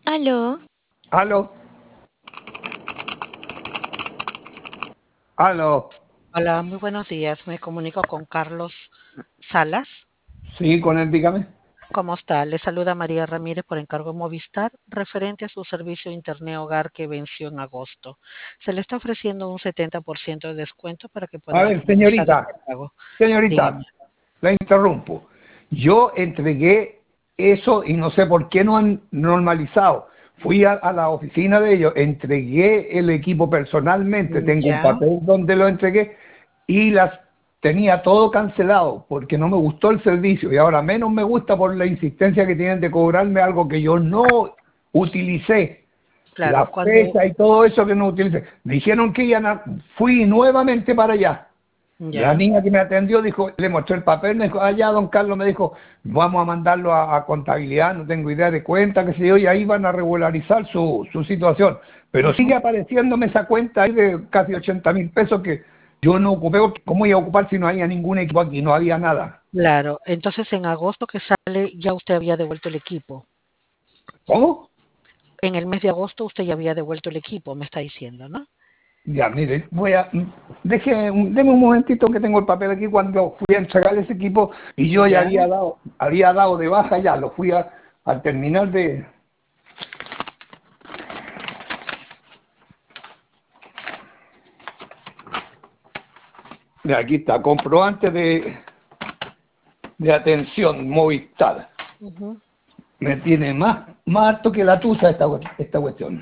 Aló, Aló, aló. Hola, muy buenos días. Me comunico con Carlos Salas. Sí, con él, dígame. ¿Cómo está? Le saluda María Ramírez por encargo de Movistar, referente a su servicio de Internet Hogar que venció en agosto. Se le está ofreciendo un 70% de descuento para que A pueda ver, finalizar este señorita, pago. señorita, Dígame. la interrumpo. Yo entregué eso y no sé por qué no han normalizado. Fui a la oficina de ellos, entregué el equipo personalmente, tengo un Ya, papel donde lo entregué y las tenía todo cancelado porque no me gustó el servicio y ahora menos me gusta por la insistencia que tienen de cobrarme algo que yo no utilicé. claro, La fecha y todo eso que no utilicé. Me dijeron que fui nuevamente para allá. La ya. niña que me atendió dijo, le mostré el papel, me dijo, allá don Carlos me dijo, vamos a mandarlo a contabilidad, no tengo idea de cuenta, qué sé yo, y ahí van a regularizar su situación. Pero sigue Ujú. apareciéndome esa cuenta ahí de casi 80.000 pesos que yo no ocupé, ¿cómo iba a ocupar si no había ningún equipo aquí? No había nada. Claro, entonces en agosto que sale ya usted había devuelto el equipo. ¿Cómo? En el mes de agosto usted ya había devuelto el equipo, me está diciendo, ¿no? Ya, mire, deme un momentito que tengo el papel aquí cuando fui a entregar ese equipo y yo ya Ya, había dado de baja ya, lo fui al terminal de aquí está, comprobante de atención Movistar. ujú. Me tiene más harto que la tusa esta cuestión.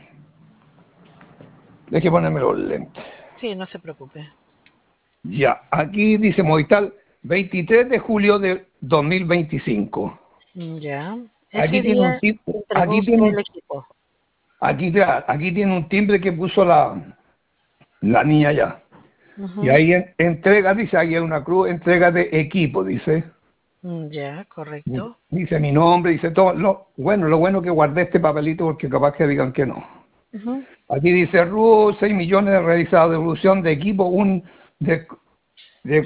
Deje ponerme los lentes. Sí, no se preocupe. Ya, aquí dice Movistar 23 de julio de 2025. Ya. Aquí Ese tiene un día tip, entregó aquí usted tiene el equipo. aquí tiene un timbre que puso la niña ya. Y Ujú. ahí entrega, dice, ahí hay una cruz, entrega de equipo, dice. Ya, correcto. Dice mi nombre, dice todo. Lo bueno que guardé este papelito porque capaz que digan que no. Ujú. Aquí dice RU, 6 millones de realizados, devolución de equipo, de, de,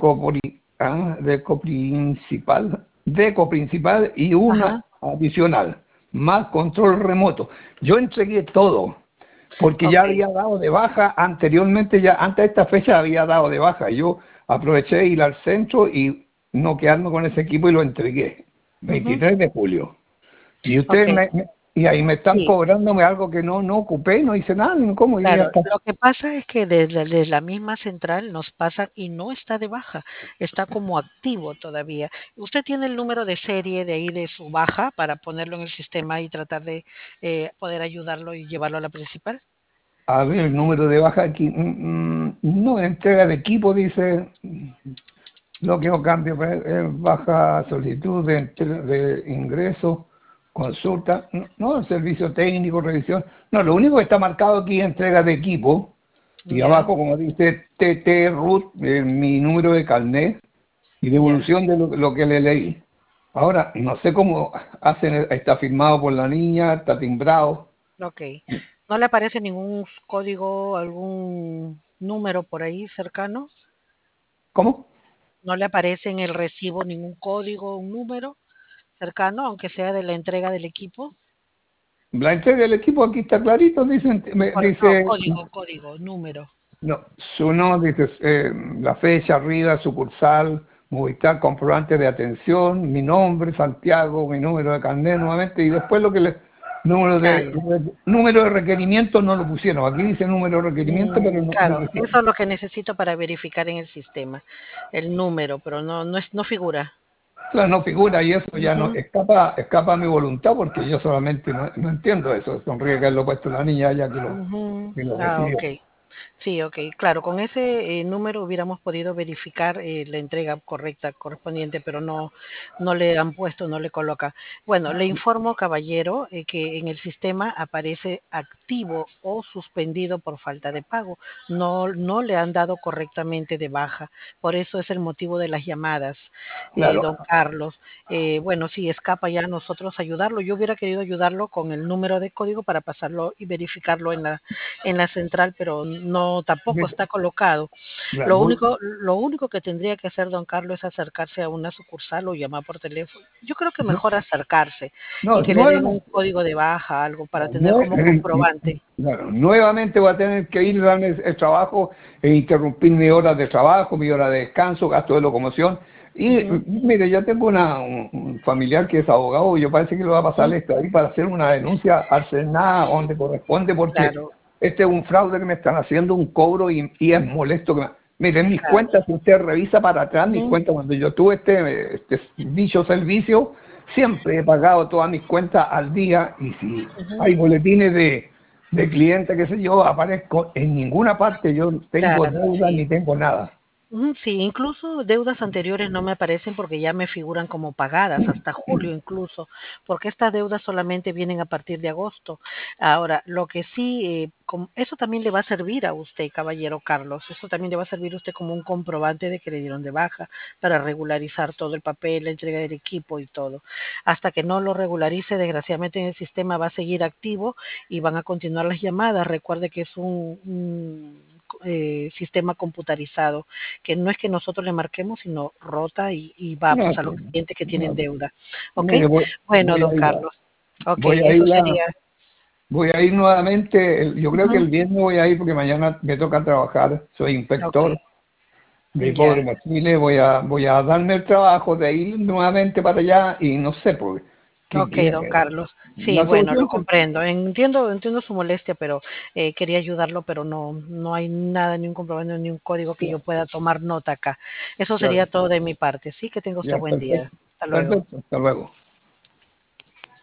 de coprincipal y Ajá. una adicional, más control remoto. Yo entregué todo, porque ya Ok. había dado de baja anteriormente, ya antes de esta fecha había dado de baja. Yo aproveché de ir al centro y no quedarme con ese equipo y lo entregué. Ujú. 23 de julio. Y Ok. ustedes y ahí me están Sí, cobrándome algo que no ocupé, no hice nada, ¿cómo? Y claro. hasta, Lo que pasa es que desde la misma central nos pasan y no está de baja, está como activo todavía. ¿Usted tiene el número de serie de ahí de su baja para ponerlo en el sistema y tratar de poder ayudarlo y llevarlo a la principal? a ver, el número de baja aquí, no, entrega de equipo, dice, lo que no cambio, pues, baja solicitud de ingreso, consulta, no, servicio técnico, revisión, no, lo único que está marcado aquí es entrega de equipo, y Ya, abajo, como dice TT Root, mi número de carnet y ya. devolución de lo que le leí. Ahora, no sé cómo hacen, está firmado por la niña, está timbrado. Ok. ¿No le aparece ningún código, algún número por ahí cercano? ¿Cómo? ¿No le aparece en el recibo ningún código, un número cercano, aunque sea de la entrega del equipo? La entrega del equipo aquí está clarito, No, dice, código, número. no, su no, dice la fecha arriba, sucursal, Movistar, comprobante de atención, mi nombre, Santiago, mi número de carnet nuevamente, y después número Ah, de, ya. número de requerimiento no lo pusieron. Aquí dice número de requerimiento, pero no Claro, eso pusieron. es lo que necesito para verificar en el sistema, el número, pero no figura. Claro, no figura y eso ya no Ujú, escapa a mi voluntad porque yo solamente no entiendo eso. Sonríe que lo ha puesto la niña ya ujú. que lo Ah, recibió. ok. Sí, ok, claro, con ese número hubiéramos podido verificar la entrega correcta, correspondiente, pero no le han puesto, no le coloca. Bueno, le informo, caballero, que en el sistema aparece activo o suspendido por falta de pago. No le han dado correctamente de baja. Por eso es el motivo de las llamadas, Claro, don Carlos. Bueno, si escapa ya a nosotros ayudarlo. Yo hubiera querido ayudarlo con el número de código para pasarlo y verificarlo en la central, pero no tampoco está colocado. Lo único que tendría que hacer don Carlos es acercarse a una sucursal o llamar por teléfono. Yo creo que No, mejor acercarse y no, que le den un código de baja, algo para tener como comprobante. claro, nuevamente voy a tener que ir a darme el trabajo e interrumpir mi hora de trabajo, mi hora de descanso, gasto de locomoción. Y Ujú, mire, yo tengo un familiar que es abogado, yo parece que le va a pasar ujú, esto ahí para hacer una denuncia al Senado donde corresponde, porque claro, este es un fraude que me están haciendo un cobro y es molesto. Miren, mis claro. cuentas, si usted revisa para atrás, mis Ujú, cuentas, cuando yo tuve este dicho servicio, siempre he pagado todas mis cuentas al día y si ujú, hay boletines de clientes, qué sé yo, aparezco en ninguna parte, yo no tengo claro, deuda sí. ni tengo nada. Ujú, sí, incluso deudas anteriores no me aparecen porque ya me figuran como pagadas, hasta julio incluso, porque estas deudas solamente vienen a partir de agosto. Ahora, lo que sí, eso también le va a servir a usted, caballero Carlos, eso también le va a servir a usted como un comprobante de que le dieron de baja para regularizar todo el papel, la entrega del equipo y todo. Hasta que no lo regularice, desgraciadamente en el sistema va a seguir activo y van a continuar las llamadas. Recuerde que es un sistema computarizado que no es que nosotros le marquemos, sino rota y va No, pues a los clientes que tienen no, deuda. ¿Ok? mire, Bueno, voy don a ir, Carlos. Ok, voy a eso ir sería. voy a ir nuevamente, yo creo que Ujú, el viernes voy a ir porque mañana me toca trabajar, soy ok, inspector de ya. Hipódromo Chile, voy a darme el trabajo de ir nuevamente para allá y no sé, pues, Ok, don Carlos. Sí, la bueno, lo solución. comprendo. Entiendo su molestia, pero quería ayudarlo, pero no hay nada, ni un comprobante, ni un código que yo pueda tomar nota acá. Eso sería Claro, todo de mi parte. Sí, que tenga usted ya, buen día. perfecto, Hasta luego. perfecto, hasta luego.